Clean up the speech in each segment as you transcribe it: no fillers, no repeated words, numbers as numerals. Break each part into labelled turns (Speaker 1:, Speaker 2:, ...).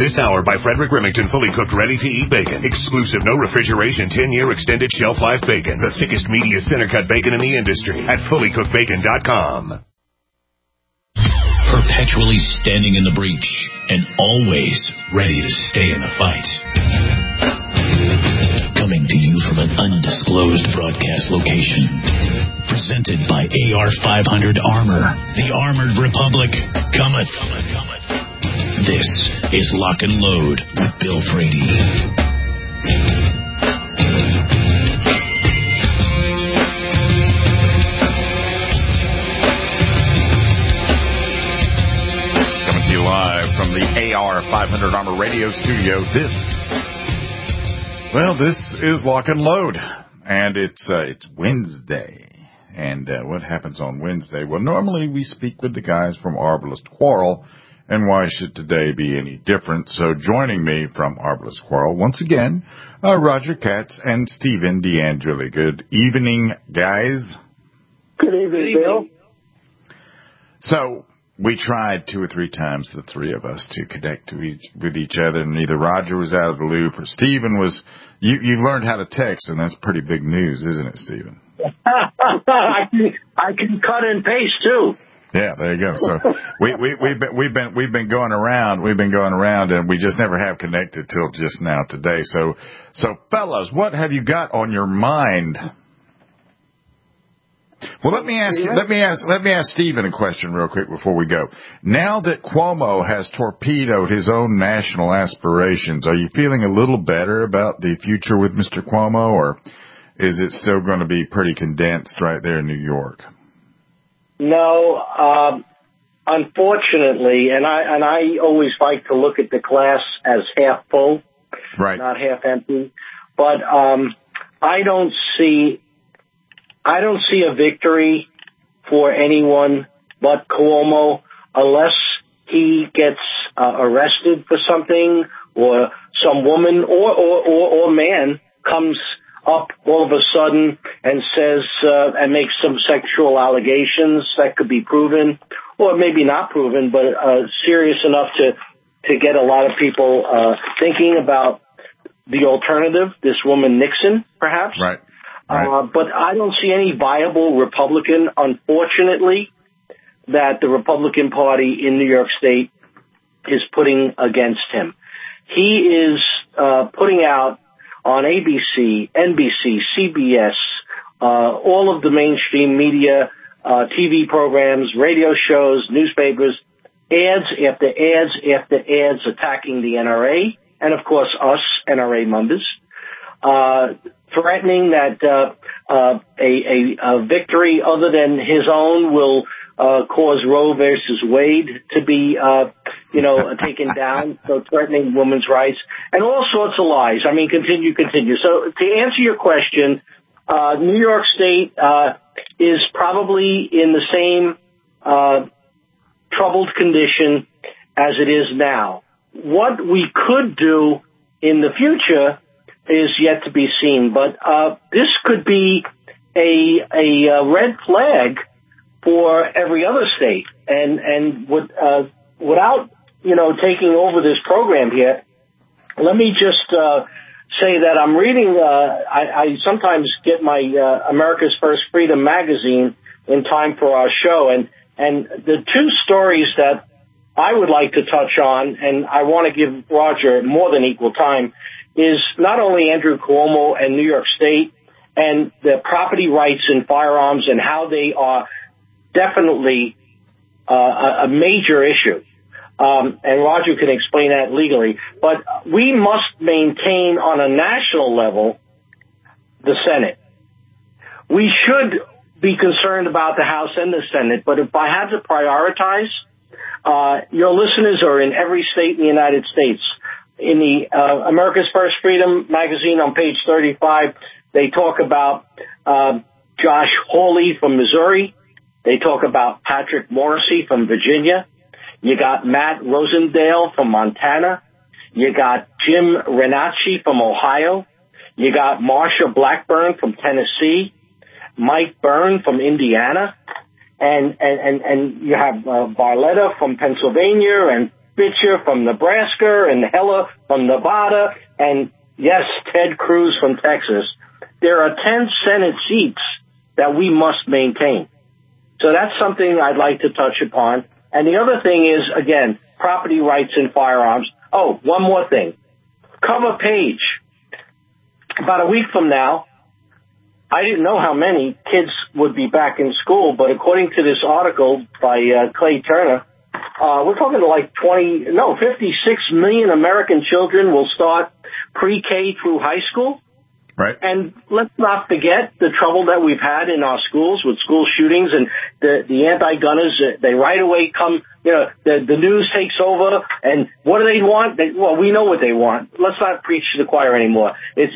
Speaker 1: This hour by Frederick Remington, fully cooked, ready-to-eat bacon. Exclusive, no refrigeration, 10-year extended shelf life bacon. The thickest, meatiest center-cut bacon in the industry at fullycookedbacon.com.
Speaker 2: Perpetually standing in the breach and always ready to stay in the fight. Coming to you from an undisclosed broadcast location. Presented by AR-500 Armor. The Armored Republic cometh. This is Lock and Load with Bill Frady.
Speaker 3: Coming to you live from the AR-500 Armor Radio Studio. This is Lock and Load, and it's Wednesday. And what happens on Wednesday? Well, normally we speak with the guys from Arbalest Quarrel, and why should today be any different? So joining me from Arbalest Quarrel, once again, Roger Katz and Stephen DeAngeli. Good evening, guys.
Speaker 4: Good evening, Bill.
Speaker 3: So we tried 2 or 3 times, the three of us, to connect with each other, and either Roger was out of the loop or Stephen was. You learned how to text, and that's pretty big news, isn't it, Stephen?
Speaker 4: I can cut and paste too.
Speaker 3: Yeah, there you go. So we've been going around, and we just never have connected till just now today. So fellas, what have you got on your mind? Well, let me ask Stephen a question real quick before we go. Now that Cuomo has torpedoed his own national aspirations, are you feeling a little better about the future with Mr. Cuomo, or is it still going to be pretty condensed right there in New York?
Speaker 4: No, unfortunately, and I always like to look at the glass as half full,
Speaker 3: right,
Speaker 4: not half empty. But I don't see a victory for anyone but Cuomo unless he gets arrested for something, or some woman or man comes up all of a sudden and says and makes some sexual allegations that could be proven, or maybe not proven, but serious enough to get a lot of people thinking about the alternative, this woman Nixon, perhaps.
Speaker 3: Right.
Speaker 4: But I don't see any viable Republican, unfortunately, that the Republican Party in New York State is putting against him. He is putting out on ABC, NBC, CBS, all of the mainstream media, TV programs, radio shows, newspapers, ads after ads after ads attacking the NRA and, of course, us, NRA members, threatening that a victory other than his own will cause Roe versus Wade to be, taken down, so threatening women's rights, and all sorts of lies. I mean, continue. So to answer your question, New York State is probably in the same troubled condition as it is now. What we could do in the future is yet to be seen, but this could be a red flag for every other state, and without taking over this program here, let me just say that I'm reading. I sometimes get my America's First Freedom magazine in time for our show, and the 2 stories that I would like to touch on, and I want to give Roger more than equal time, is not only Andrew Cuomo and New York State and the property rights in firearms and how they are definitely a major issue. And Roger can explain that legally. But we must maintain on a national level the Senate. We should be concerned about the House and the Senate, but if I had to prioritize, your listeners are in every state in the United States. In the America's First Freedom magazine on page 35, they talk about Josh Hawley from Missouri. They talk about Patrick Morrisey from Virginia. You got Matt Rosendale from Montana. You got Jim Renacci from Ohio. You got Marsha Blackburn from Tennessee. Mike Byrne from Indiana. And you have Barletta from Pennsylvania, and Bitcher from Nebraska and Heller from Nevada and, yes, Ted Cruz from Texas. There are 10 Senate seats that we must maintain. So that's something I'd like to touch upon. And the other thing is, again, property rights in firearms. Oh, one more thing. Cover page. About a week from now, I didn't know how many kids would be back in school, but according to this article by Clay Turner, we're talking like 56 million American children will start pre-K through high school.
Speaker 3: Right.
Speaker 4: And let's not forget the trouble that we've had in our schools with school shootings and the anti-gunners. They right away come, the news takes over. And what do they want? We know what they want. Let's not preach to the choir anymore.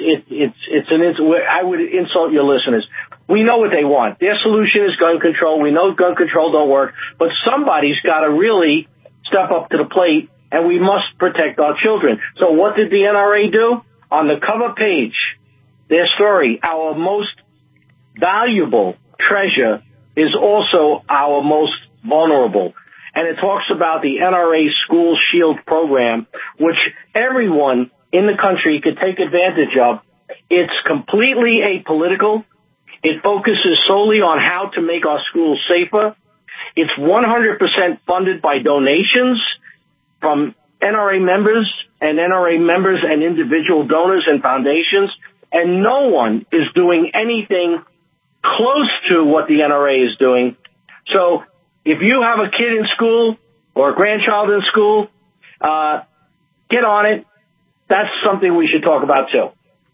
Speaker 4: I would insult your listeners. We know what they want. Their solution is gun control. We know gun control don't work, but somebody's got to really step up to the plate, and we must protect our children. So what did the NRA do? On the cover page, their story, our most valuable treasure is also our most vulnerable. And it talks about the NRA School Shield program, which everyone in the country could take advantage of. It's completely apolitical. It focuses solely on how to make our schools safer. It's 100% funded by donations from NRA members and individual donors and foundations. And no one is doing anything close to what the NRA is doing. So if you have a kid in school or a grandchild in school, get on it. That's something we should talk about, too.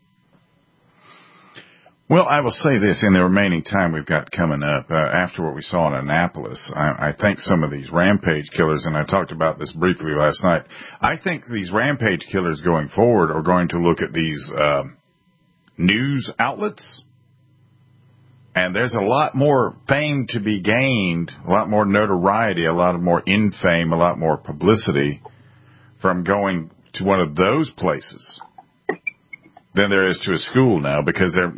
Speaker 3: Well, I will say this in the remaining time we've got coming up. After what we saw in Annapolis, I think some of these rampage killers, and I talked about this briefly last night, I think these rampage killers going forward are going to look at these news outlets, and there's a lot more fame to be gained, a lot more notoriety, a lot more infame, a lot more publicity from going to one of those places than there is to a school now, because they're,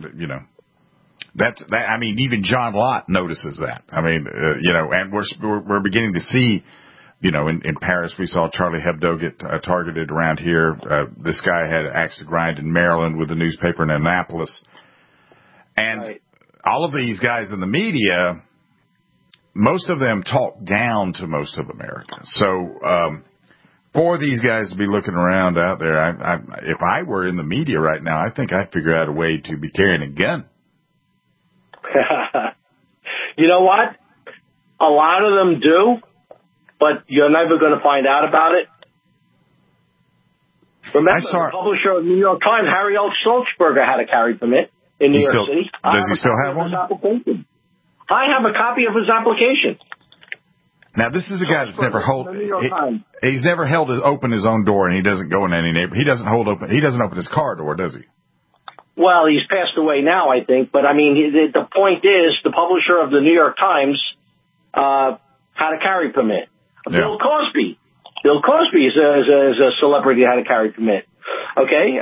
Speaker 3: I mean, even John Lott notices that. I mean, and we're beginning to see, in Paris, we saw Charlie Hebdo get targeted around here. This guy had an axe to grind in Maryland with a newspaper in Annapolis. And right. All of these guys in the media, most of them talk down to most of America. So, for these guys to be looking around out there, if I were in the media right now, I think I'd figure out a way to be carrying a gun.
Speaker 4: You know what? A lot of them do, but you're never going to find out about it. Remember, the publisher of the New York Times, Harry L. Sulzberger, had a carry permit in New York City.
Speaker 3: Does he still have one?
Speaker 4: I have a copy of his application.
Speaker 3: Now, this is a guy that's never he's never open his own door, and he doesn't go in any neighborhood. He doesn't open his car door, does he?
Speaker 4: Well, he's passed away now, I think. But I mean, the point is, the publisher of the New York Times had a carry permit. Yeah. Bill Cosby is a celebrity that had a carry permit. Okay,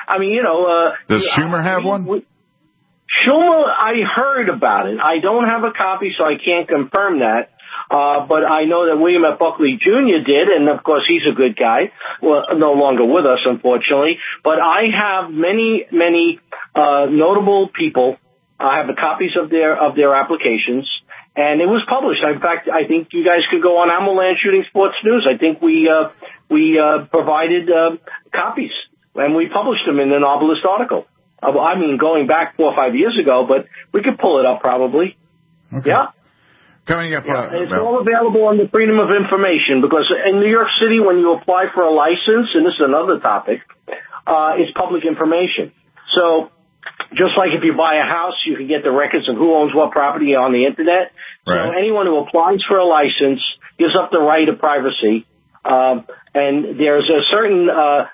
Speaker 3: does Schumer have one?
Speaker 4: Schumer, I heard about it. I don't have a copy, so I can't confirm that. But I know that William F. Buckley Jr. did, and of course he's a good guy. Well, no longer with us, unfortunately. But I have many notable people. I have the copies of their applications, and it was published. In fact, I think you guys could go on Amaland Shooting Sports News. I think we provided copies, and we published them in an Obelisk article. I mean, going back 4 or 5 years ago, but we could pull it up probably.
Speaker 3: Okay.
Speaker 4: Yeah.
Speaker 3: Coming up,
Speaker 4: it's all available on the Freedom of Information, because in New York City, when you apply for a license, and this is another topic, it's public information. So just like if you buy a house, you can get the records of who owns what property on the Internet. Right. So anyone who applies for a license gives up the right of privacy. And there's a certain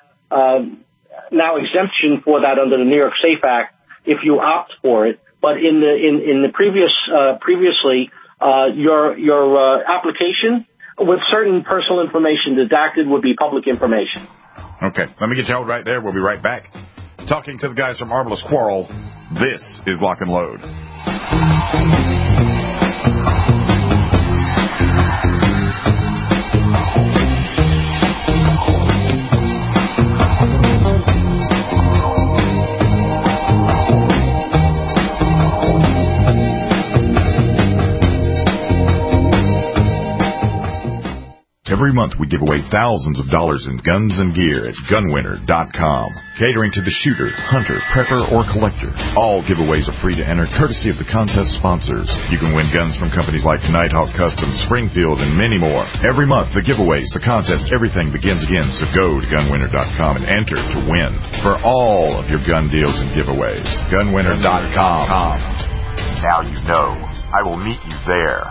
Speaker 4: now exemption for that under the New York SAFE Act if you opt for it. But in the previously, your application with certain personal information deducted would be public information.
Speaker 3: Okay, let me get you held right there. We'll be right back. Talking to the guys from Arbalest Quarrel, this is Lock and Load. Every month we give away thousands of dollars in guns and gear at gunwinner.com. Catering to the shooter, hunter, prepper, or collector. All giveaways are free to enter, courtesy of the contest sponsors. You can win guns from companies like Nighthawk Customs, Springfield, and many more. Every month, the giveaways, the contests, everything begins again. So go to gunwinner.com and enter to win for all of your gun deals and giveaways. Gunwinner.com. Now you know. I will meet you there.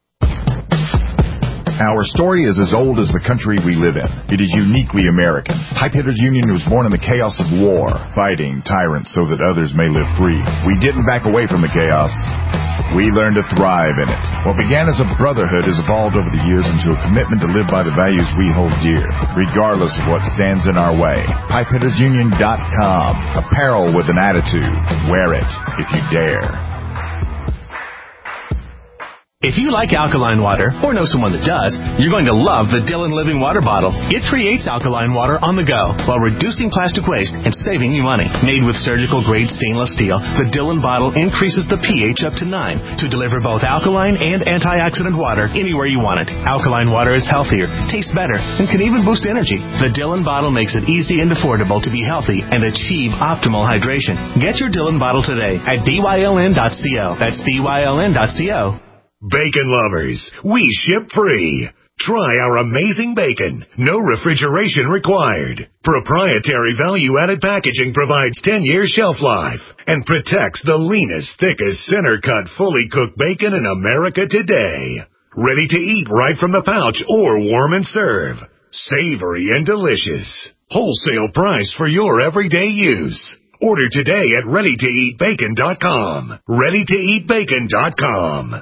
Speaker 3: Our story is as old as the country we live in. It is uniquely American. Pipe Hitters Union was born in the chaos of war, fighting tyrants so that others may live free. We didn't back away from the chaos. We learned to thrive in it. What began as a brotherhood has evolved over the years into a commitment to live by the values we hold dear, regardless of what stands in our way. PipeHittersUnion.com. Apparel with an attitude. Wear it if you dare.
Speaker 5: If you like alkaline water, or know someone that does, you're going to love the Dillon Living Water Bottle. It creates alkaline water on the go while reducing plastic waste and saving you money. Made with surgical-grade stainless steel, the Dillon bottle increases the pH up to 9 to deliver both alkaline and antioxidant water anywhere you want it. Alkaline water is healthier, tastes better, and can even boost energy. The Dillon bottle makes it easy and affordable to be healthy and achieve optimal hydration. Get your Dillon bottle today at dyln.co. That's dyln.co.
Speaker 1: Bacon lovers, we ship free. Try our amazing bacon. No refrigeration required. Proprietary value-added packaging provides 10-year shelf life and protects the leanest, thickest, center-cut, fully cooked bacon in America today. Ready to eat right from the pouch or warm and serve. Savory and delicious. Wholesale price for your everyday use. Order today at ReadyToEatBacon.com. ReadyToEatBacon.com.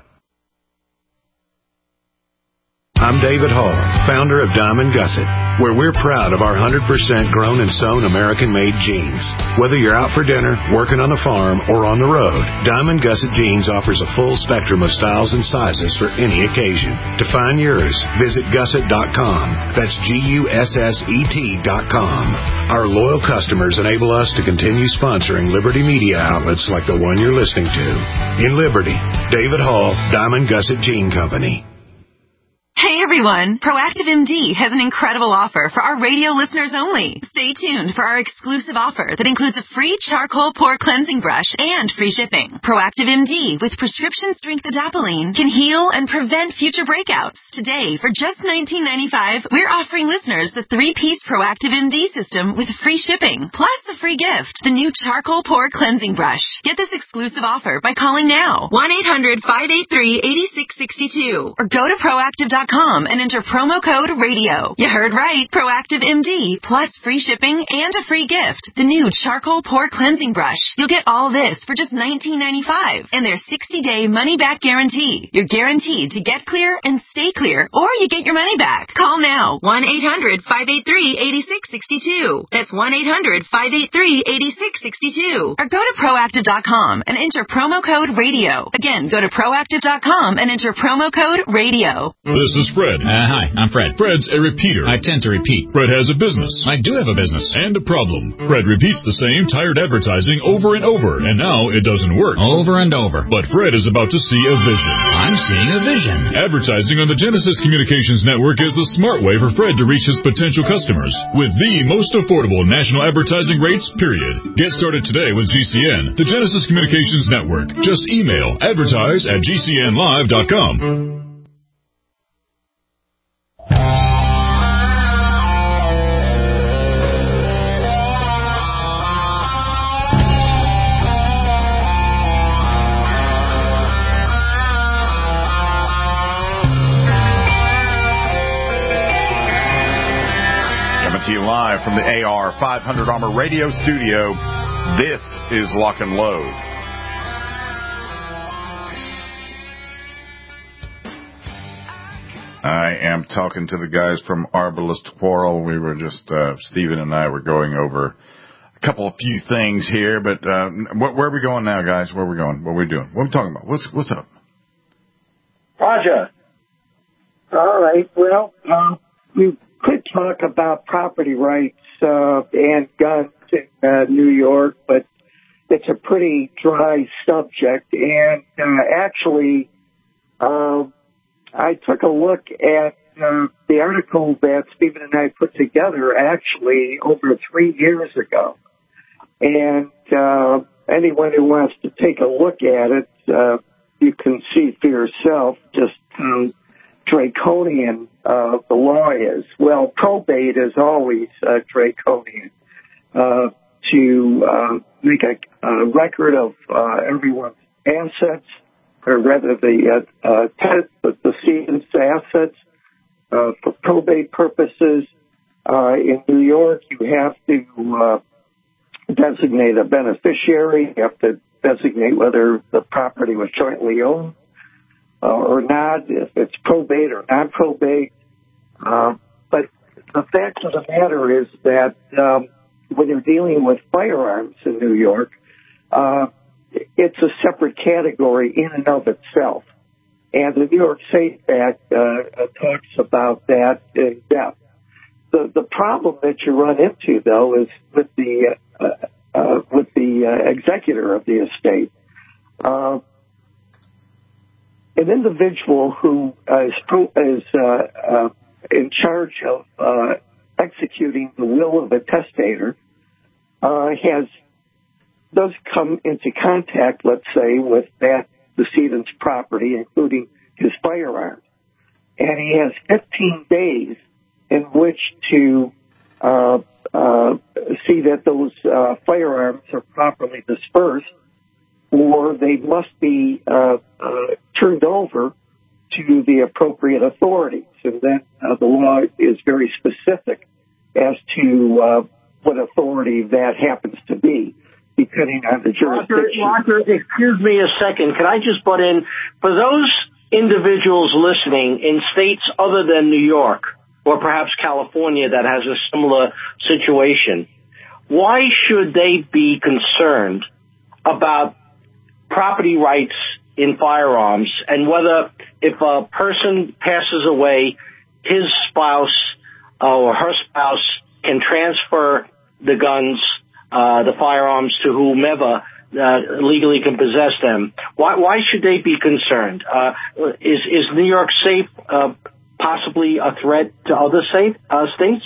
Speaker 1: I'm David Hall, founder of Diamond Gusset, where we're proud of our 100% grown and sewn American-made jeans. Whether you're out for dinner, working on the farm, or on the road, Diamond Gusset Jeans offers a full spectrum of styles and sizes for any occasion. To find yours, visit gusset.com. That's GUSSET.com. Our loyal customers enable us to continue sponsoring Liberty media outlets like the one you're listening to. In Liberty, David Hall, Diamond Gusset Jean Company.
Speaker 6: Hey everyone, Proactive MD has an incredible offer for our radio listeners only. Stay tuned for our exclusive offer that includes a free charcoal pore cleansing brush and free shipping. Proactive MD with prescription strength adapalene can heal and prevent future breakouts. Today, for just $19.95, we're offering listeners the 3-piece Proactive MD system with free shipping, plus the free gift, the new charcoal pore cleansing brush. Get this exclusive offer by calling now, 1-800-583-8662, or go to proactive.com and enter promo code RADIO. You heard right. Proactive MD plus free shipping and a free gift. The new charcoal pore cleansing brush. You'll get all this for just $19.95 and their 60-day money-back guarantee. You're guaranteed to get clear and stay clear, or you get your money back. Call now. 1-800-583-8662. That's 1-800-583-8662. Or go to proactive.com and enter promo code RADIO. Again, go to proactive.com and enter promo code RADIO.
Speaker 7: This is Fred.
Speaker 2: Hi, I'm Fred.
Speaker 7: Fred's a repeater.
Speaker 2: I tend to repeat.
Speaker 7: Fred has a business.
Speaker 2: I do have a business.
Speaker 7: And a problem. Fred repeats the same tired advertising over and over, and now it doesn't work.
Speaker 2: Over and over.
Speaker 7: But Fred is about to see a vision.
Speaker 2: I'm seeing a vision.
Speaker 7: Advertising on the Genesis Communications Network is the smart way for Fred to reach his potential customers with the most affordable national advertising rates, period. Get started today with GCN, the Genesis Communications Network. Just email advertise@gcnlive.com.
Speaker 3: To you live from the AR 500 Armor Radio Studio. This is Lock and Load. I am talking to the guys from Arbalest Quarrel. We were just, Stephen and I were going over a few things here, but where are we going now, guys? Where are we going? What are we doing? What are we talking about? What's up?
Speaker 4: Roger.
Speaker 8: All right. Well, we could talk about property rights and guns in New York, but it's a pretty dry subject. And actually, I took a look at the article that Stephen and I put together actually over 3 years ago. And anyone who wants to take a look at it, you can see for yourself just how draconian the law is. Well, probate is always draconian. To make a record of everyone's assets, or rather the decedent's assets, for probate purposes. In New York, you have to designate a beneficiary. You have to designate whether the property was jointly owned or not, if it's probate or non-probate. But the fact of the matter is that when you're dealing with firearms in New York, it's a separate category in and of itself. And the New York SAFE Act talks about that in depth. The problem that you run into, though, is with the executor of the estate. An individual who is in charge of executing the will of a testator does come into contact, let's say, with that decedent's property, including his firearms. And he has 15 days in which to see that those firearms are properly dispersed, or they must be turned over to the appropriate authorities. And then the law is very specific as to what authority that happens to be, depending on the jurisdiction.
Speaker 4: Roger, excuse me a second. Can I just butt in? For those individuals listening in states other than New York, or perhaps California that has a similar situation, why should they be concerned about property rights in firearms, and whether if a person passes away, his spouse or her spouse can transfer the guns, the firearms, to whomever legally can possess them? Why should they be concerned? Is New York safe possibly a threat to other states?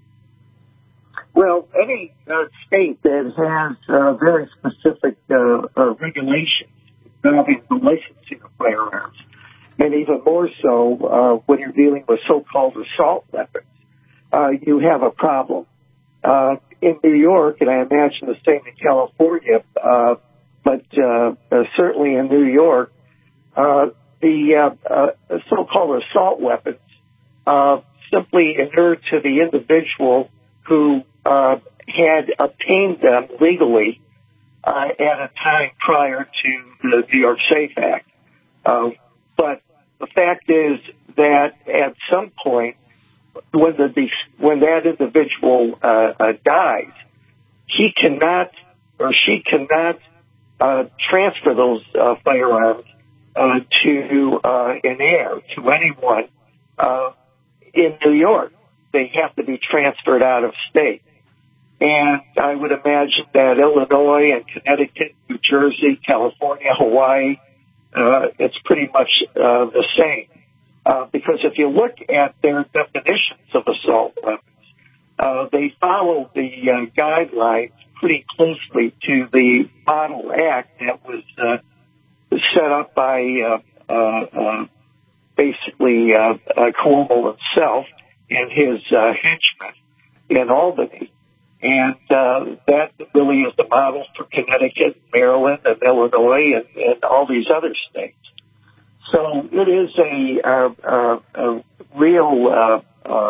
Speaker 8: Well, any state that has very specific regulations involving the licensing of firearms, and even more so when you're dealing with so-called assault weapons, you have a problem. In New York, and I imagine the same in California, but certainly in New York, the so-called assault weapons simply inure to the individual who had obtained them legally at a time prior to the New York SAFE Act. But the fact is that at some point, when that individual dies, he cannot or she cannot transfer those firearms to an heir, to anyone in New York. They have to be transferred out of state. And I would imagine that Illinois and Connecticut, New Jersey, California, Hawaii, it's pretty much the same. Because if you look at their definitions of assault weapons, they follow the guidelines pretty closely to the Model Act that was set up by basically Cuomo himself and his henchmen in Albany. And that really is the model for Connecticut, Maryland, and Illinois, and all these other states. So it is a real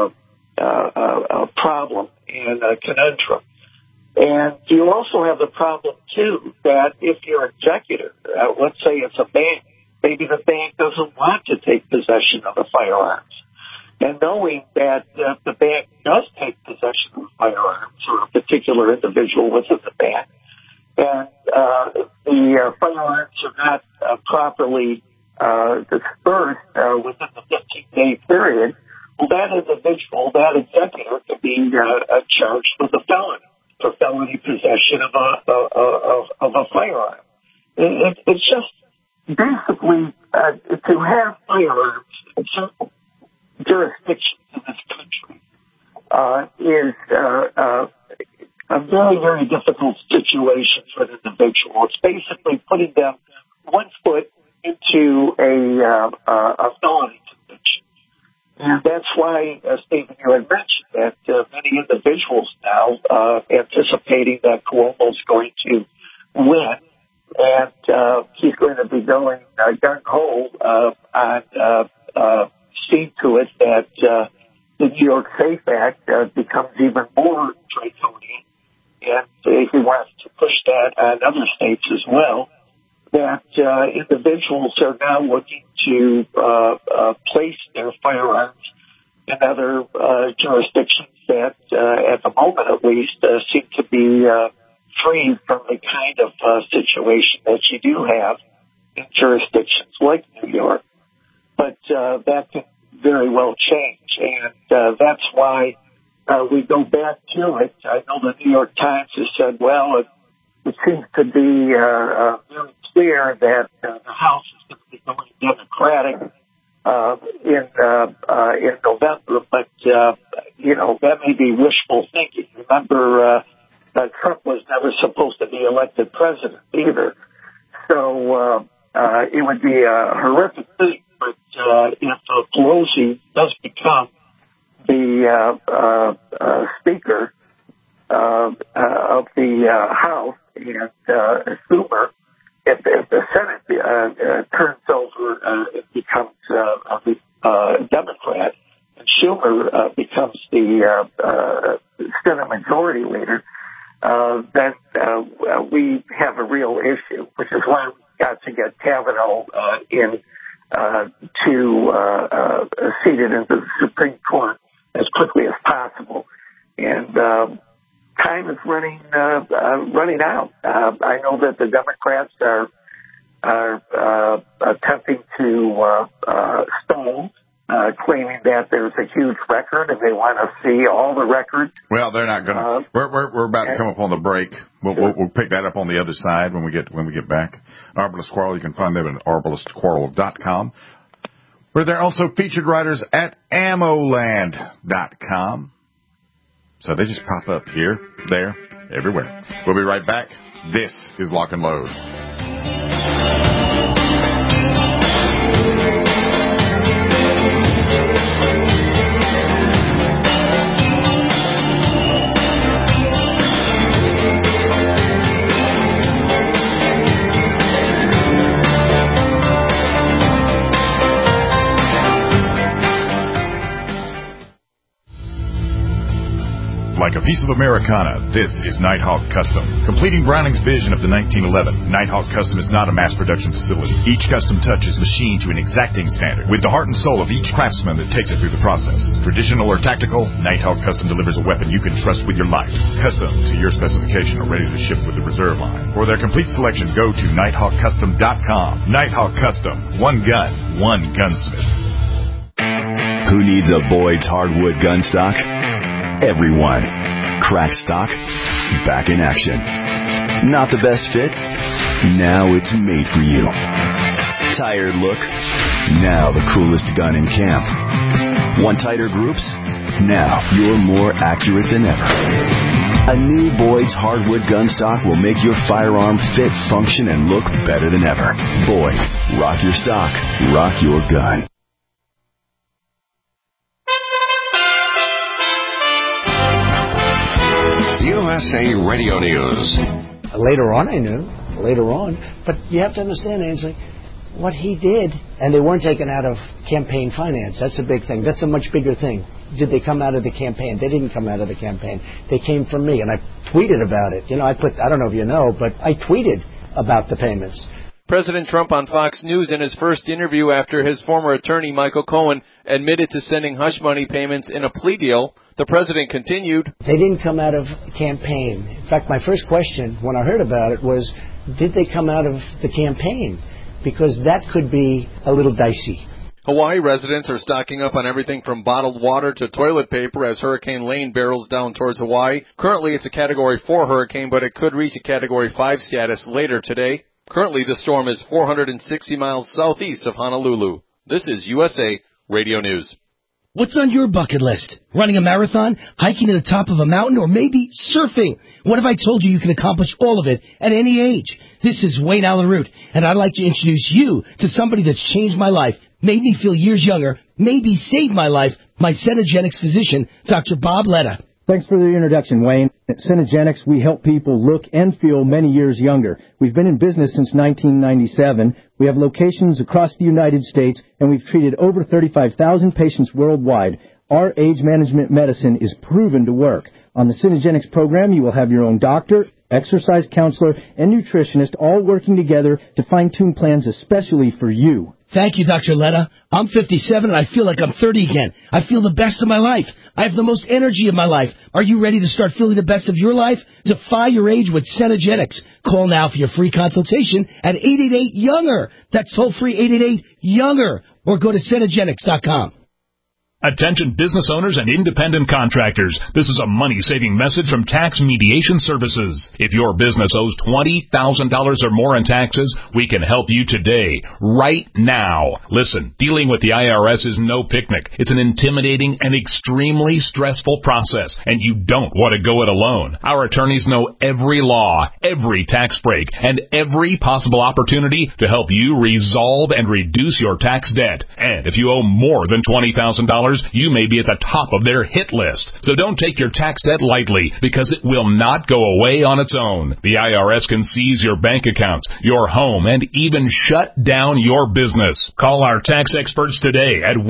Speaker 8: problem and a conundrum. And you also have the problem, too, that if you're an executor, let's say it's a bank, maybe the bank doesn't want to take possession of the firearms. And knowing that the bank does take possession of the firearms, or a particular individual within the bank, and the firearms are not properly dispersed within the 15-day period, well, that individual, that executor, could be charged with a felony for felony possession of a firearm. It's just basically to have firearms in certain jurisdictions very, very difficult situation for an individual. It's basically putting them one foot into a felony conviction. And that's why, Stephen, you had mentioned that many individuals now anticipating that Cuomo's going to win, and he's going to be going gung-ho on seeing to it that the New York SAFE Act becomes even more draconian, and he wants to push that on other states as well, that individuals are now looking to place their firearms in other jurisdictions that, at the moment at least, seem to be free from the kind of situation that you do have in jurisdictions like New York. But that can very well change, and that's why we go back to it. I know the New York Times has said, well, it seems to be very clear that the House is going to be going Democratic in November, but that may be wishful thinking. Remember, Trump was never supposed to be elected president either, so it would be a horrific thing. But if Pelosi does become the Speaker of the House, and Schumer, if the Senate turns over, it becomes a Democrat, and Schumer becomes the Senate Majority Leader, then we have a real issue, which is why we've got to get Kavanaugh seated into the Supreme Court as quickly as possible. And time is running out. I know that the Democrats are attempting to stall, claiming that there's a huge record and they want to see all the records.
Speaker 3: Well, they're not going to. We're about to come up on the break. We'll pick that up on the other side when we get back. Arbalest Quarrel, you can find them at arbalestquarrel.com. Where they're also featured writers at ammoland.com. So they just pop up here, there, everywhere. We'll be right back. This is Lock and Load. Like a piece of Americana, this is Nighthawk Custom. Completing Browning's vision of the 1911, Nighthawk Custom is not a mass production facility. Each custom touch is machined to an exacting standard, with the heart and soul of each craftsman that takes it through the process. Traditional or tactical, Nighthawk Custom delivers a weapon you can trust with your life. Custom to your specification or ready to ship with the reserve line. For their complete selection, go to nighthawkcustom.com. Nighthawk Custom. One gun, one gunsmith.
Speaker 9: Who needs a Boyd's hardwood gun stock? Everyone. Crack stock, back in action. Not the best fit? Now it's made for you. Tired look? Now the coolest gun in camp. Want tighter groups? Now you're more accurate than ever. A new Boyd's hardwood gun stock will make your firearm fit, function, and look better than ever. Boyd's. Rock your stock. Rock your gun.
Speaker 10: USA Radio News.
Speaker 11: Later on, I knew. Later on. But you have to understand, Ainsley, what he did, and they weren't taken out of campaign finance. That's a big thing. That's a much bigger thing. Did they come out of the campaign? They didn't come out of the campaign. They came from me, and I tweeted about it. I don't know if you know, but I tweeted about the payments.
Speaker 12: President Trump on Fox News in his first interview after his former attorney, Michael Cohen, admitted to sending hush money payments in a plea deal. The president continued.
Speaker 11: They didn't come out of campaign. In fact, my first question when I heard about it was, did they come out of the campaign? Because that could be a little dicey.
Speaker 12: Hawaii residents are stocking up on everything from bottled water to toilet paper as Hurricane Lane barrels down towards Hawaii. Currently, it's a Category 4 hurricane, but it could reach a Category 5 status later today. Currently, the storm is 460 miles southeast of Honolulu. This is USA Radio News.
Speaker 13: What's on your bucket list? Running a marathon, hiking to the top of a mountain, or maybe surfing? What if I told you can accomplish all of it at any age? This is Wayne Allen Root, and I'd like to introduce you to somebody that's changed my life, made me feel years younger, maybe saved my life, my Cenegenics physician, Dr. Bob Letta.
Speaker 14: Thanks for the introduction, Wayne. At Cenegenics, we help people look and feel many years younger. We've been in business since 1997. We have locations across the United States, and we've treated over 35,000 patients worldwide. Our age management medicine is proven to work. On the Cenegenics program, you will have your own doctor, exercise counselor, and nutritionist all working together to fine-tune plans especially for you.
Speaker 13: Thank you, Dr. Letta. I'm 57 and I feel like I'm 30 again. I feel the best of my life. I have the most energy of my life. Are you ready to start feeling the best of your life? Defy your age with Cenegenics. Call now for your free consultation at 888-YOUNGER. That's toll-free 888-YOUNGER. Or go to Cenegenics.com.
Speaker 7: Attention business owners and independent contractors. This is a money-saving message from Tax Mediation Services. If your business owes $20,000 or more in taxes, we can help you today, right now. Listen, dealing with the IRS is no picnic. It's an intimidating and extremely stressful process, and you don't want to go it alone. Our attorneys know every law, every tax break, and every possible opportunity to help you resolve and reduce your tax debt. And if you owe more than $20,000, you may be at the top of their hit list. So don't take your tax debt lightly, because it will not go away on its own. The IRS can seize your bank accounts, your home, and even shut down your business. Call our tax experts today at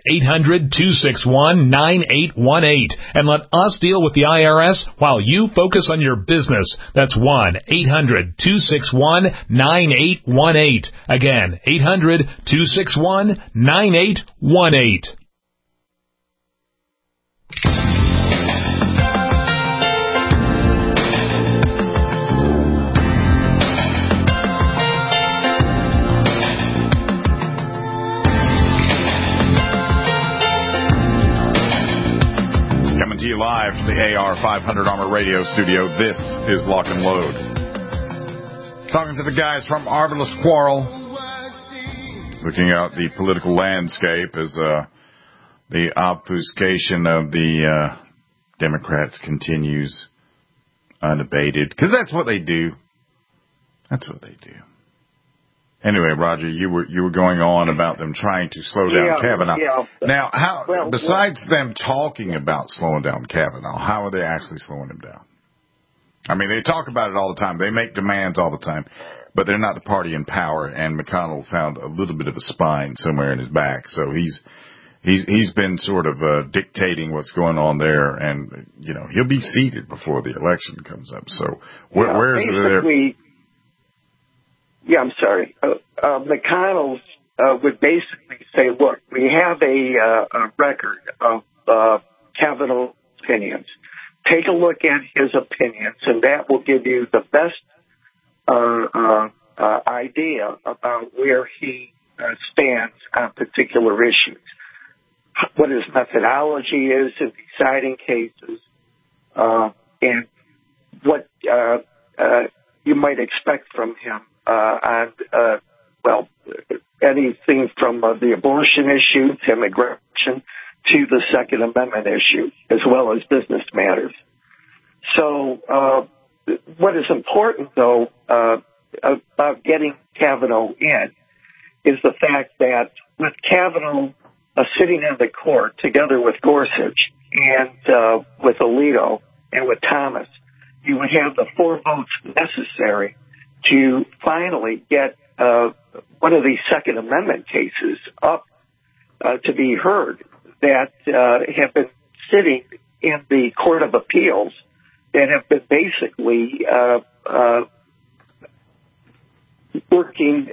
Speaker 7: 1-800-261-9818 and let us deal with the IRS while you focus on your business. That's 1-800-261-9818. Again, 800-261-9818.
Speaker 3: Coming to you live from the AR 500 Armor Radio Studio, this is Lock and Load. Talking to the guys from Arbalest Quarrel, looking at the political landscape as the obfuscation of the Democrats continues unabated, because that's what they do. That's what they do. Anyway, Roger, you were going on about them trying to slow down Kavanaugh.
Speaker 8: Yeah.
Speaker 3: Now, besides them talking about slowing down Kavanaugh, how are they actually slowing him down? I mean, they talk about it all the time. They make demands all the time, but they're not the party in power. And McConnell found a little bit of a spine somewhere in his back, so he's been sort of dictating what's going on there, and he'll be seated before the election comes up. So where is there?
Speaker 8: Yeah, I'm sorry. McConnell would basically say, look, we have a record of Kavanaugh's opinions. Take a look at his opinions, and that will give you the best idea about where he stands on particular issues, what his methodology is in deciding cases, and what you might expect from him on, anything from the abortion issue to immigration to the Second Amendment issue, as well as business matters. So what is important, though, about getting Kavanaugh in is the fact that with Kavanaugh sitting in the court together with Gorsuch and with Alito and with Thomas, you would have the 4 votes necessary to finally get one of these Second Amendment cases up to be heard that have been sitting in the Court of Appeals that have been basically working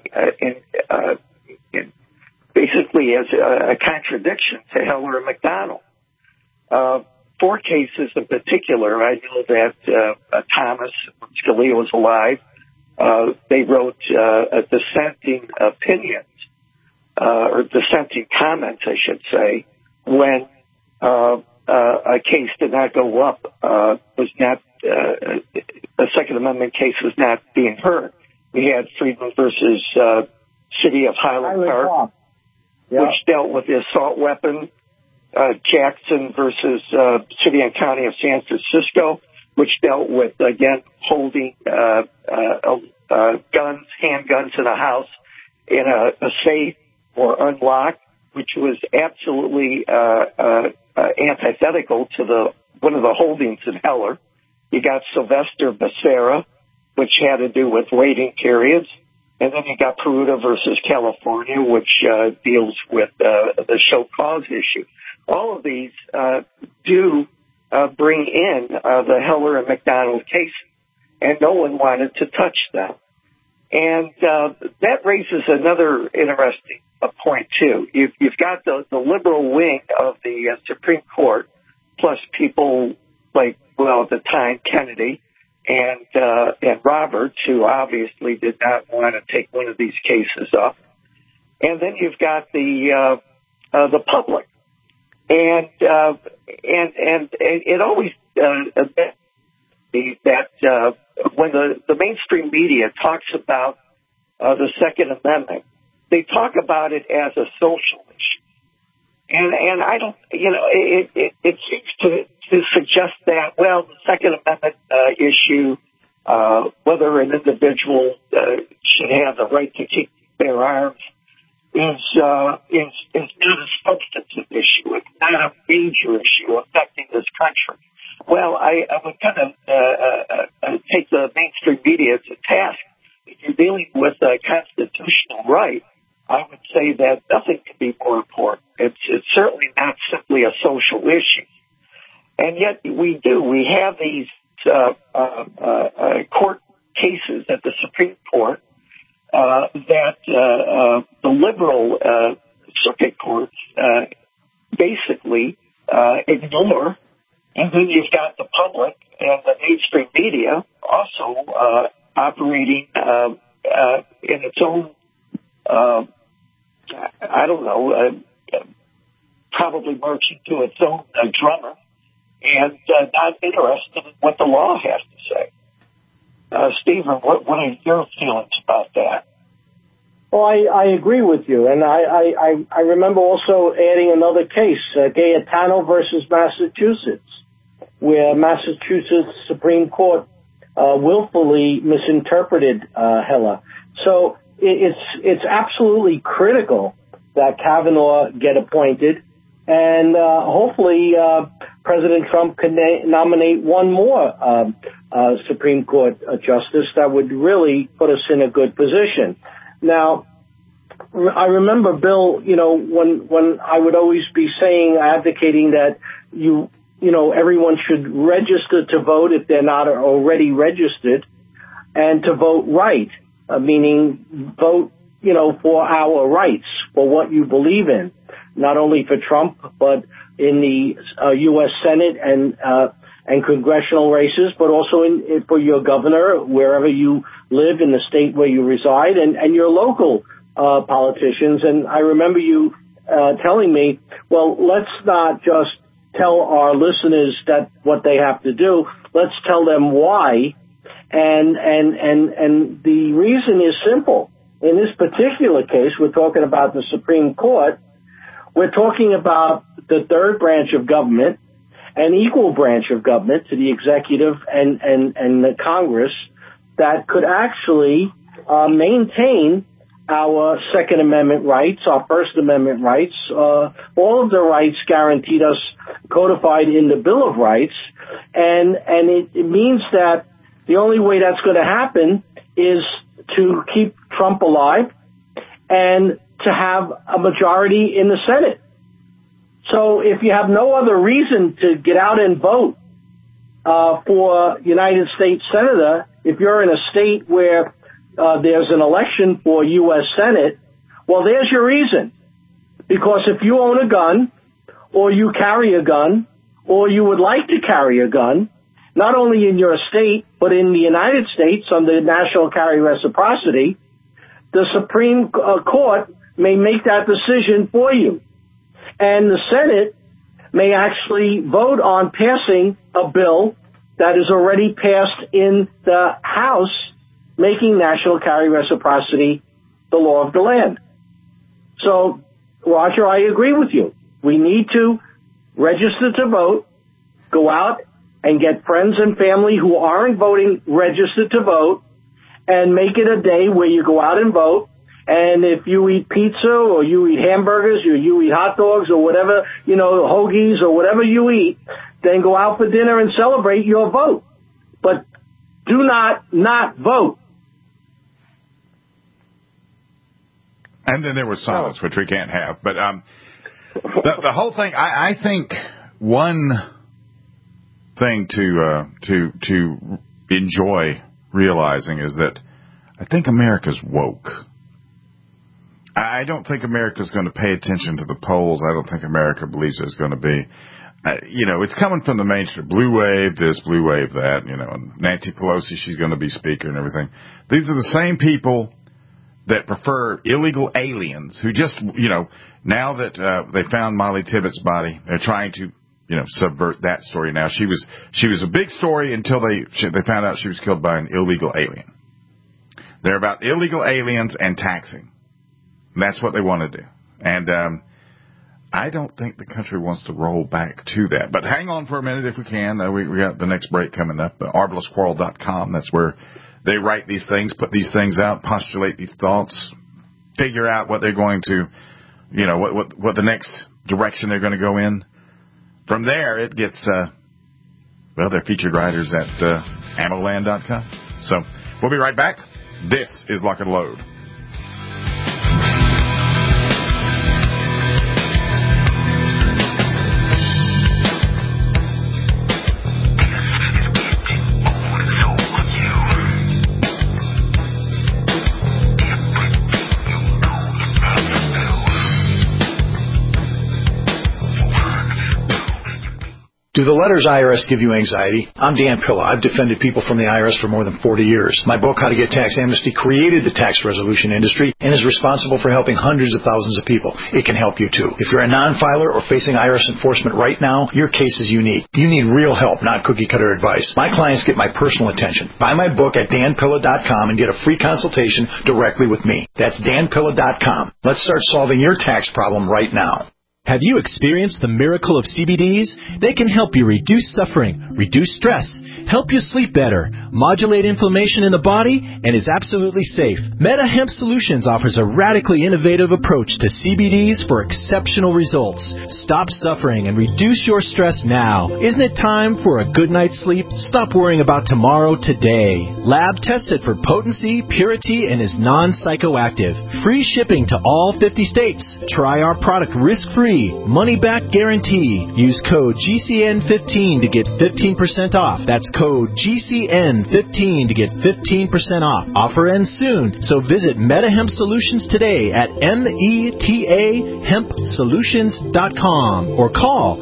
Speaker 8: in basically as a contradiction to Heller and McDonald. 4 cases in particular, I know that Thomas, when Scalia was alive, they wrote dissenting opinions, or dissenting comments, I should say, when a case did not go up, was not a Second Amendment case was not being heard. We had Friedman versus City of Highland Park, which dealt with the assault weapon Jackson versus City and County of San Francisco, which dealt with, again, holding guns, handguns in a house in a safe or unlocked, which was absolutely antithetical to one of the holdings in Heller. You got Sylvester Becerra, which had to do with waiting periods. And then you got Peruta versus California, which deals with the show cause issue. All of these do bring in the Heller and McDonald cases, and no one wanted to touch them. And that raises another interesting point, too. You've got the liberal wing of the Supreme Court, plus people like, well, at the time, Kennedy and Roberts, who obviously did not want to take one of these cases up. And then you've got the public. And it always that when the mainstream media talks about the Second Amendment, they talk about it as a social issue, and I don't, it seems to suggest that, well, the Second Amendment issue, whether an individual should have the right to keep their arms, is not a substantive issue. It's not a major issue affecting this country. Well, I would kind of take the mainstream media to task. If you're dealing with a constitutional right, I would say that nothing could be more important. It's certainly not simply a social issue. And yet we do. We have these court cases at the Supreme Court that the liberal circuit courts basically ignore. And then you've got the public and the mainstream media also operating in its own, probably marching to its own drummer and not interested in what the law has to say. Stephen, what are your feelings about that?
Speaker 15: Well, I agree with you, and I remember also adding another case, Gaetano versus Massachusetts, where Massachusetts Supreme Court willfully misinterpreted Heller. So it's absolutely critical that Kavanaugh get appointed, and hopefully President Trump can nominate one more Supreme Court justice that would really put us in a good position. Now, I remember, Bill, when I would always be advocating that everyone should register to vote if they're not already registered, and to vote right, meaning vote, for our rights, for what you believe in, not only for Trump, but in the U.S. Senate and congressional races, but also for your governor, wherever you live in the state where you reside, and your local politicians. And I remember you telling me, well, let's not just tell our listeners that what they have to do. Let's tell them why. And the reason is simple. In this particular case, we're talking about the Supreme Court. We're talking about the third branch of government, an equal branch of government to the executive and the Congress that could actually maintain our Second Amendment rights, our First Amendment rights, all of the rights guaranteed us, codified in the Bill of Rights. And it means that the only way that's going to happen is to keep Trump alive and to have a majority in the Senate. So if you have no other reason to get out and vote for United States Senator, if you're in a state where there's an election for U.S. Senate, well, there's your reason. Because if you own a gun, or you carry a gun, or you would like to carry a gun, not only in your state, but in the United States under national carry reciprocity, the Supreme Court may make that decision for you. And the Senate may actually vote on passing a bill that is already passed in the House, making national carry reciprocity the law of the land. So, Roger, I agree with you. We need to register to vote, go out and get friends and family who aren't voting registered to vote, and make it a day where you go out and vote. And if you eat pizza or you eat hamburgers or you eat hot dogs or whatever, hoagies or whatever you eat, then go out for dinner and celebrate your vote. But do not vote.
Speaker 3: And then there was silence, which we can't have. But the whole thing, I think one thing to enjoy realizing is that I think America's woke. I don't think America's going to pay attention to the polls. I don't think America believes there's going to be, it's coming from the mainstream. Blue wave this, blue wave that, and Nancy Pelosi, she's going to be speaker and everything. These are the same people that prefer illegal aliens who just, now that they found Molly Tibbetts' body, they're trying to, subvert that story now. She was a big story until they found out she was killed by an illegal alien. They're about illegal aliens and taxing. That's what they want to do. And I don't think the country wants to roll back to that. But hang on for a minute if we can. We got the next break coming up. ArbalestQuarrel.com. That's where they write these things, put these things out, postulate these thoughts, figure out what they're going to, what the next direction they're going to go in. From there, it gets, they're featured writers at AmmoLand.com. So we'll be right back. This is Lock and Load.
Speaker 16: Do the letters IRS give you anxiety? I'm Dan Pilla. I've defended people from the IRS for more than 40 years. My book, How to Get Tax Amnesty, created the tax resolution industry and is responsible for helping hundreds of thousands of people. It can help you too. If you're a non-filer or facing IRS enforcement right now, your case is unique. You need real help, not cookie-cutter advice. My clients get my personal attention. Buy my book at danpilla.com and get a free consultation directly with me. That's danpilla.com. Let's start solving your tax problem right now.
Speaker 17: Have you experienced the miracle of CBDs? They can help you reduce suffering, reduce stress, help you sleep better, modulate inflammation in the body, and is absolutely safe. Meta Hemp Solutions offers a radically innovative approach to CBDs for exceptional results. Stop suffering and reduce your stress now. Isn't it time for a good night's sleep? Stop worrying about tomorrow today. Lab tested for potency, purity, and is non-psychoactive. Free shipping to all 50 states. Try our product risk-free. Money-back guarantee. Use code GCN15 to get 15% off. That's code GCN15 to get 15% off. Offer ends soon, so visit MetaHemp Solutions today at metahempsolutions.com or call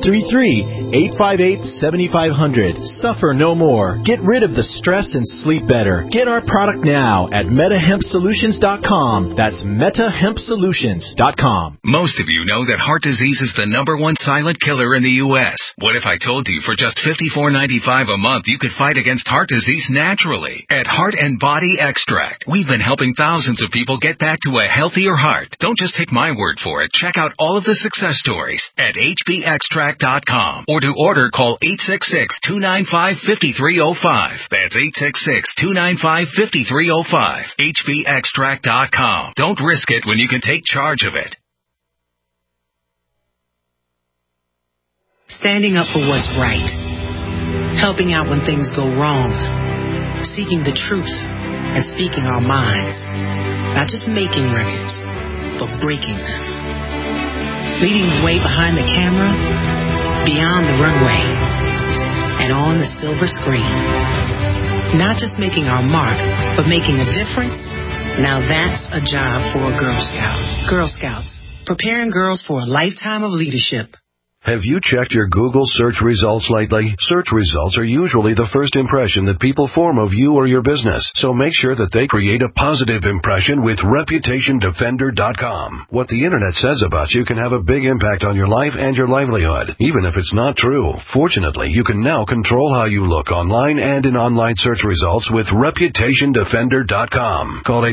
Speaker 17: 833-858-7500. Suffer no more. Get rid of the stress and sleep better. Get our product now at metahempsolutions.com. That's metahempsolutions.com.
Speaker 18: Most of you know that heart disease is the #1 silent killer in the U.S. What if I told you for just $54.95 a month you could fight against heart disease naturally? At Heart and Body Extract, we've been helping thousands of people get back to a healthier heart. Don't just take my word for it. Check out all of the success stories at hbextract.com. Or to order, call 866-295-5305. That's 866-295-5305. hbextract.com. Don't risk it when you can take charge of it.
Speaker 19: Standing up for what's right, helping out when things go wrong, seeking the truth, and speaking our minds. Not just making records, but breaking them. Leading the way behind the camera, beyond the runway, and on the silver screen. Not just making our mark, but making a difference. Now that's a job for a Girl Scout. Girl Scouts, preparing girls for a lifetime of leadership.
Speaker 20: Have you checked your Google search results lately? Search results are usually the first impression that people form of you or your business, so make sure that they create a positive impression with ReputationDefender.com. What the Internet says about you can have a big impact on your life and your livelihood, even if it's not true. Fortunately, you can now control how you look online and in online search results with ReputationDefender.com. Call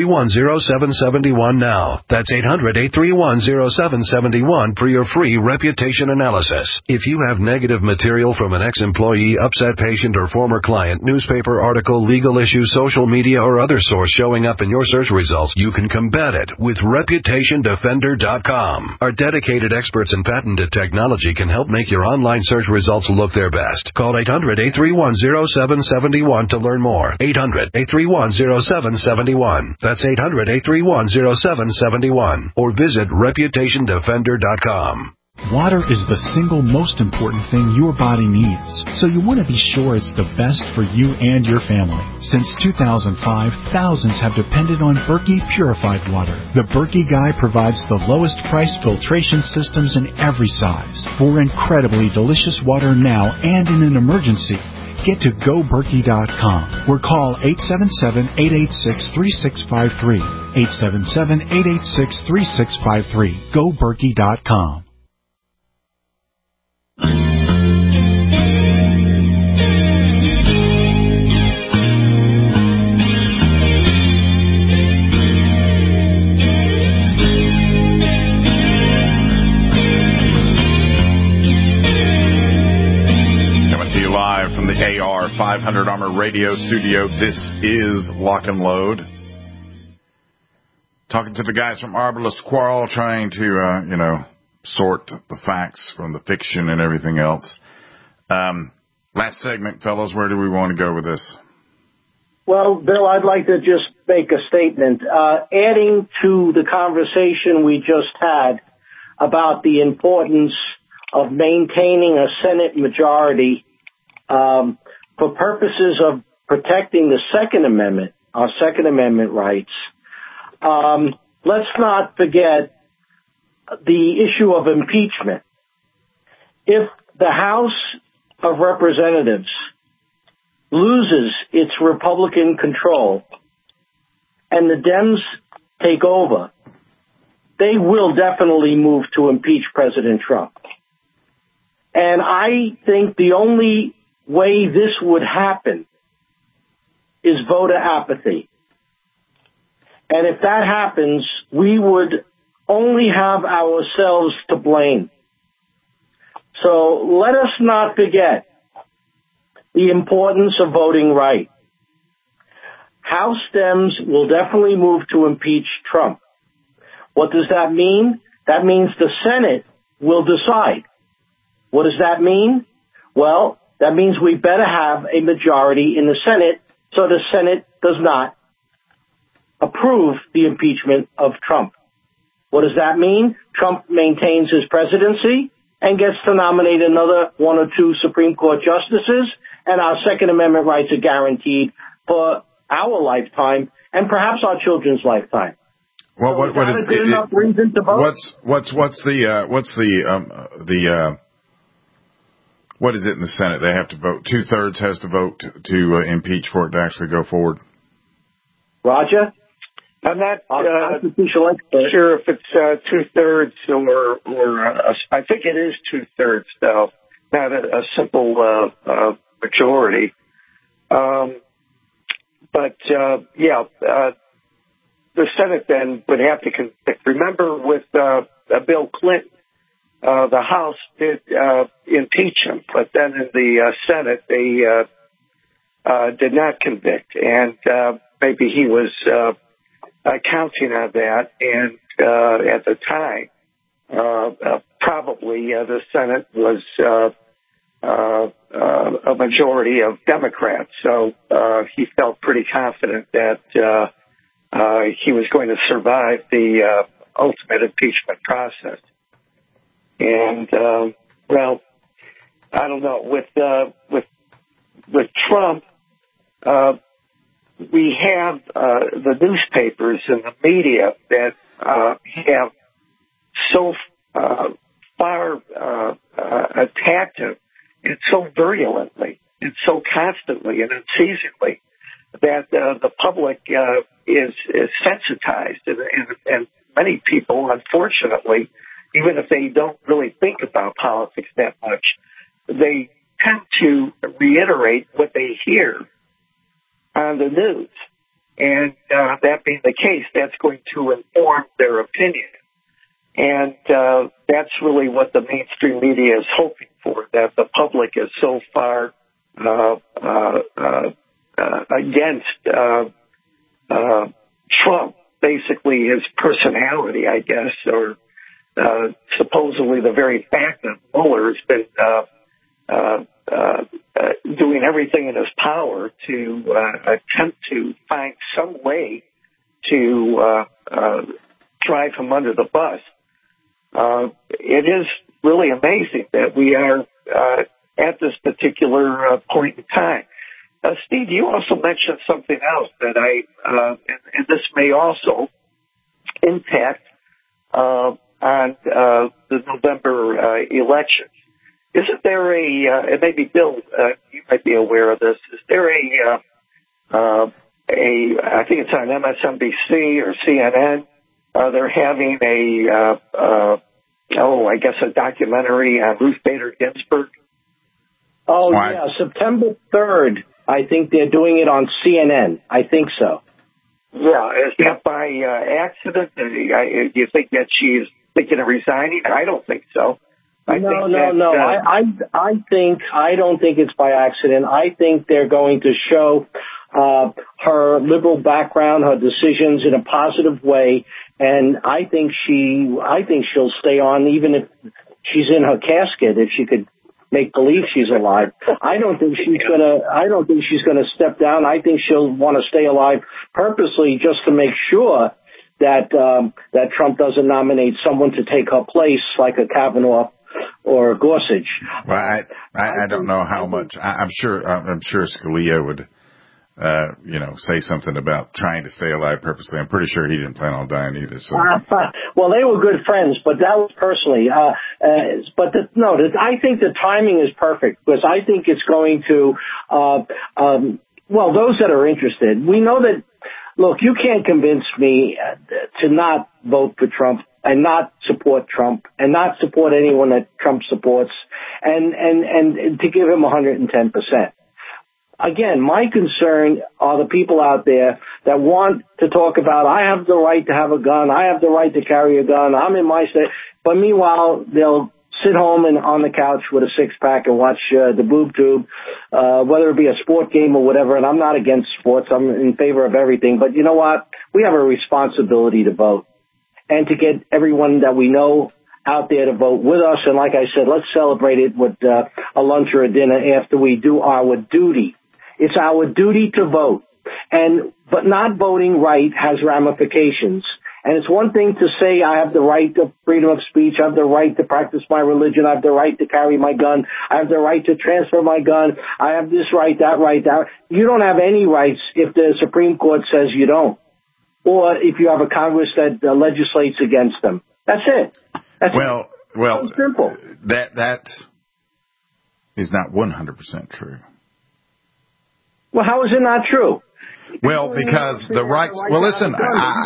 Speaker 20: 800-831-0771 now. That's 800-831-0771 for your free Reputation reputation analysis. If you have negative material from an ex-employee, upset patient, or former client, newspaper article, legal issue, social media, or other source showing up in your search results, you can combat it with ReputationDefender.com. Our dedicated experts in patented technology can help make your online search results look their best. Call 800-831-0771 to learn more. 800-831-0771. That's 800-831-0771. Or visit ReputationDefender.com.
Speaker 21: Water is the single most important thing your body needs, so you want to be sure it's the best for you and your family. Since 2005, thousands have depended on Berkey purified water. The Berkey Guy provides the lowest price filtration systems in every size for incredibly delicious water now and in an emergency. Get to GoBerkey.com or call 877-886-3653. 877-886-3653. GoBerkey.com.
Speaker 3: Live from the AR 500 Armor Radio Studio. This is Lock and Load. Talking to the guys from Arbalest Quarrel, trying to, sort the facts from the fiction and everything else. Last segment, fellows, where do we want to go with this?
Speaker 15: Well, Bill, I'd like to just make a statement. Adding to the conversation we just had about the importance of maintaining a Senate majority for purposes of protecting the Second Amendment, our Second Amendment rights, let's not forget the issue of impeachment. If the House of Representatives loses its Republican control and the Dems take over, they will definitely move to impeach President Trump. And I think the only way this would happen is voter apathy. And if that happens, we would only have ourselves to blame. So let us not forget the importance of voting right. House Dems will definitely move to impeach Trump. What does that mean? That means the Senate will decide. What does that mean? Well, that means we better have a majority in the Senate so the Senate does not approve the impeachment of Trump. What does that mean? Trump maintains his presidency and gets to nominate another one or two Supreme Court justices, and our Second Amendment rights are guaranteed for our lifetime and perhaps our children's lifetime.
Speaker 3: Well,
Speaker 15: so what is a good enough reason to vote?
Speaker 3: What is it in the Senate? They have to vote. 2/3 has to vote to impeach for it to actually go forward.
Speaker 15: Roger?
Speaker 8: I'm not sure if it's 2/3 or I think it is 2/3 though, not a simple majority. The Senate then would have to convict. Remember with Bill Clinton, the House did impeach him, but then in the Senate they did not convict, and maybe he was counting on that, and at the time, probably the Senate was a majority of Democrats, so he felt pretty confident that he was going to survive the ultimate impeachment process. And I don't know. With Trump, we have the newspapers and the media that have so far attacked him, and so virulently, and so constantly and unceasingly, that the public is sensitized, and many people, unfortunately, even if they don't really think about politics that much, they tend to reiterate what they hear on the news. And that being the case, that's going to inform their opinion. And that's really what the mainstream media is hoping for, that the public is so far against Trump, basically his personality, I guess, or supposedly the very fact that Mueller has been doing everything in his power to attempt to find some way to drive him under the bus. It is really amazing that we are at this particular point in time. Steve, you also mentioned something else that and this may also impact on the November elections. Isn't there and maybe Bill, you might be aware of this, is there I think it's on MSNBC or CNN, they're having I guess a documentary on Ruth Bader Ginsburg?
Speaker 15: Oh, yeah, September 3rd. I think they're doing it on CNN. I think so.
Speaker 8: Yeah, is that by accident? Do you think that she's thinking of resigning? I don't think so.
Speaker 15: No. I don't think it's by accident. I think they're going to show her liberal background, her decisions in a positive way, and I think she'll stay on even if she's in her casket. If she could make believe she's alive, I don't think she's gonna step down. I think she'll want to stay alive purposely just to make sure that Trump doesn't nominate someone to take her place, like a Kavanaugh or Gorsuch.
Speaker 3: Well, I don't know how much. I'm sure Scalia would, say something about trying to stay alive purposely. I'm pretty sure he didn't plan on dying either. So.
Speaker 15: Well, they were good friends, but that was personally. I think the timing is perfect because I think it's going to. Those that are interested, we know that. Look, you can't convince me to not vote for Trump and not support Trump and not support anyone that Trump supports and to give him 110%. Again, my concern are the people out there that want to talk about, I have the right to have a gun, I have the right to carry a gun, I'm in my state, but meanwhile, they'll sit home and on the couch with a six-pack and watch the boob tube, whether it be a sport game or whatever, and I'm not against sports, I'm in favor of everything, but you know what? We have a responsibility to vote and to get everyone that we know out there to vote with us, and like I said, let's celebrate it with a lunch or a dinner after we do our duty. It's our duty to vote, but not voting right has ramifications. And it's one thing to say I have the right to freedom of speech, I have the right to practice my religion, I have the right to carry my gun, I have the right to transfer my gun, I have this right, that right, that. You don't have any rights if the Supreme Court says you don't, or if you have a Congress that legislates against them. That's it.
Speaker 3: Well,
Speaker 15: so simple.
Speaker 3: That is not 100% true.
Speaker 15: Well, how is it not true?
Speaker 3: Well, because the rights. Well, listen,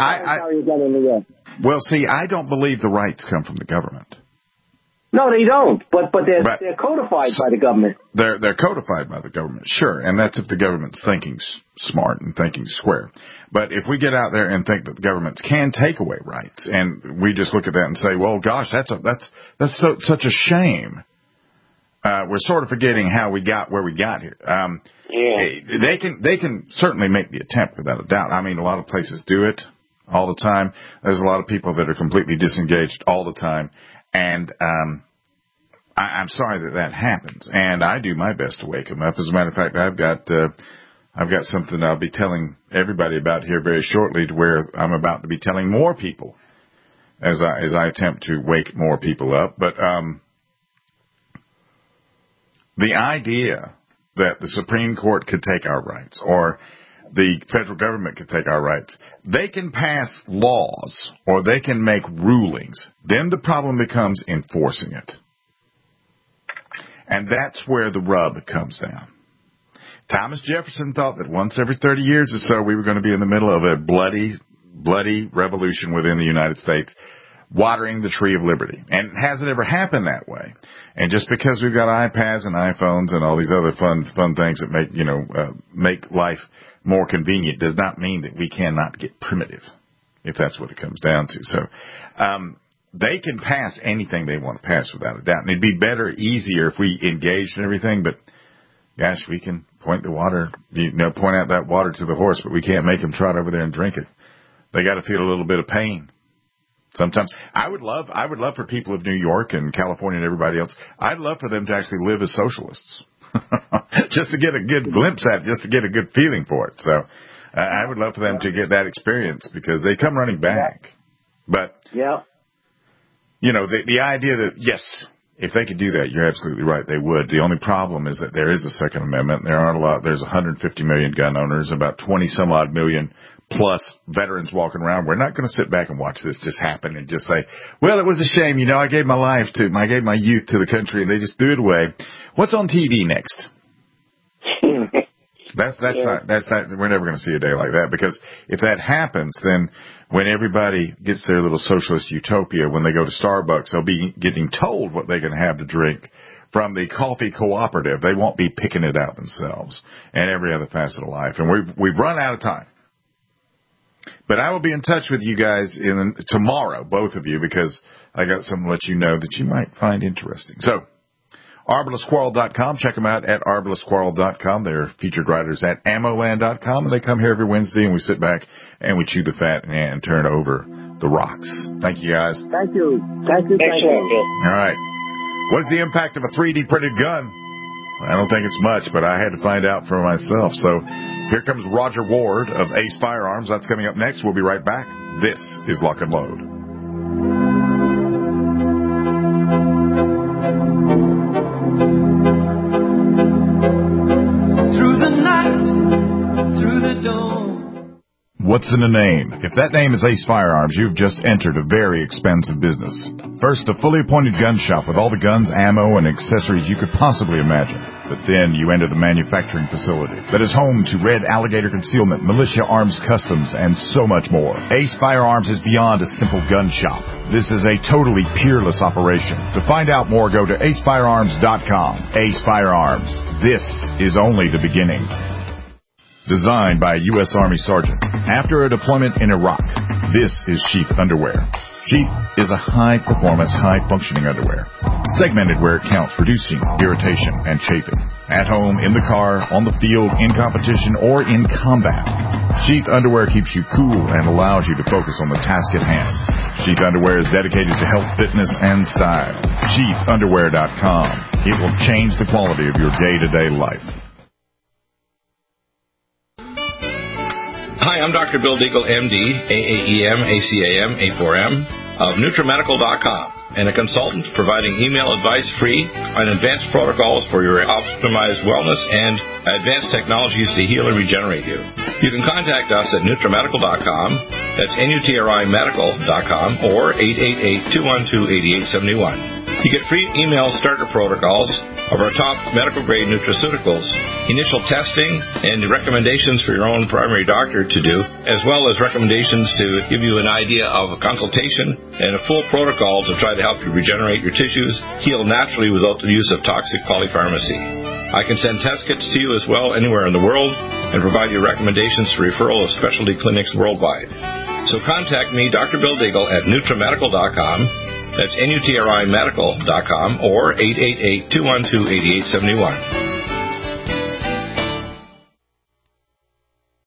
Speaker 3: I don't believe the rights come from the government.
Speaker 15: No, they don't. But they're codified by the government.
Speaker 3: They're codified by the government, sure, and that's if the government's thinking smart and thinking square. But if we get out there and think that the governments can take away rights, and we just look at that and say, well, gosh, that's such a shame. We're sort of forgetting how we got where we got here. They can certainly make the attempt without a doubt. I mean, a lot of places do it all the time. There's a lot of people that are completely disengaged all the time. And I'm sorry that happens. And I do my best to wake them up. As a matter of fact, I've got something I'll be telling everybody about here very shortly, to where I'm about to be telling more people as I attempt to wake more people up. But the idea that the Supreme Court could take our rights, or the federal government could take our rights, they can pass laws or they can make rulings. Then the problem becomes enforcing it. And that's where the rub comes down. Thomas Jefferson thought that once every 30 years or so we were going to be in the middle of a bloody revolution within the United States, watering the tree of liberty. And it hasn't ever happened that way. And just because we've got iPads and iPhones and all these other fun things that make life more convenient does not mean that we cannot get primitive, if that's what it comes down to. So, they can pass anything they want to pass without a doubt. And it'd be better, easier if we engaged in everything. But, gosh, we can point out that water to the horse, but we can't make them trot over there and drink it. They got to feel a little bit of pain. Sometimes I would love for people of New York and California and everybody else, I'd love for them to actually live as socialists. Just to get a good glimpse at it, just to get a good feeling for it. So I would love for them to get that experience because they come running back. But, the idea that, yes, if they could do that, you're absolutely right, they would. The only problem is that there is a Second Amendment. There's 150 million gun owners, about 20-some-odd million plus veterans walking around. We're not going to sit back and watch this just happen and just say, well, it was a shame. I gave my youth to the country and they just threw it away. What's on TV next? That's not, we're never going to see a day like that, because if that happens, then when everybody gets their little socialist utopia, when they go to Starbucks, they'll be getting told what they're going to have to drink from the coffee cooperative. They won't be picking it out themselves, and every other facet of life. And we've run out of time. But I will be in touch with you guys tomorrow, both of you, because I got something to let you know that you might find interesting. So, ArbalestQuarrel.com. Check them out at ArbalestQuarrel.com. They're featured writers at AmmoLand.com, and they come here every Wednesday, and we sit back and we chew the fat and turn over the rocks. Thank you, guys.
Speaker 15: Thank you. Thank you.
Speaker 3: All right. What is the impact of a 3D printed gun? I don't think it's much, but I had to find out for myself. So here comes Roger Ward of Ace Firearms. That's coming up next. We'll be right back. This is Lock and Load.
Speaker 5: Through the night, through the dawn.
Speaker 3: What's in a name? If that name is Ace Firearms, you've just entered a very expensive business. First, a fully appointed gun shop with all the guns, ammo, and accessories you could possibly imagine. But then you enter the manufacturing facility that is home to Red Alligator Concealment, Militia Arms Customs, and so much more. Ace Firearms is beyond a simple gun shop. This is a totally peerless operation. To find out more, go to acefirearms.com. Ace Firearms. This is only the beginning. Designed by a U.S. Army Sergeant. After a deployment in Iraq, this is Sheath Underwear. Sheath is a high-performance, high-functioning underwear. Segmented where it counts, reducing irritation and chafing. At home, in the car, on the field, in competition, or in combat. Sheath Underwear keeps you cool and allows you to focus on the task at hand. Sheath Underwear is dedicated to health, fitness, and style. SheathUnderwear.com. It will change the quality of your day-to-day life.
Speaker 22: Hi, I'm Dr. Bill Deagle, MD, AAEM, ACAM, A4M, of NutriMedical.com, and a consultant providing email advice free on advanced protocols for your optimized wellness and advanced technologies to heal and regenerate you. You can contact us at NutriMedical.com, that's NutriMedical.com, or 888-212-8871. You get free email starter protocols of our top medical-grade nutraceuticals, initial testing, and recommendations for your own primary doctor to do, as well as recommendations to give you an idea of a consultation and a full protocol to try to help you regenerate your tissues, heal naturally without the use of toxic polypharmacy. I can send test kits to you as well anywhere in the world and provide you recommendations for referral of specialty clinics worldwide. So contact me, Dr. Bill Deagle, at NutriMedical.com. That's NutriMedical.com or 888-212-8871.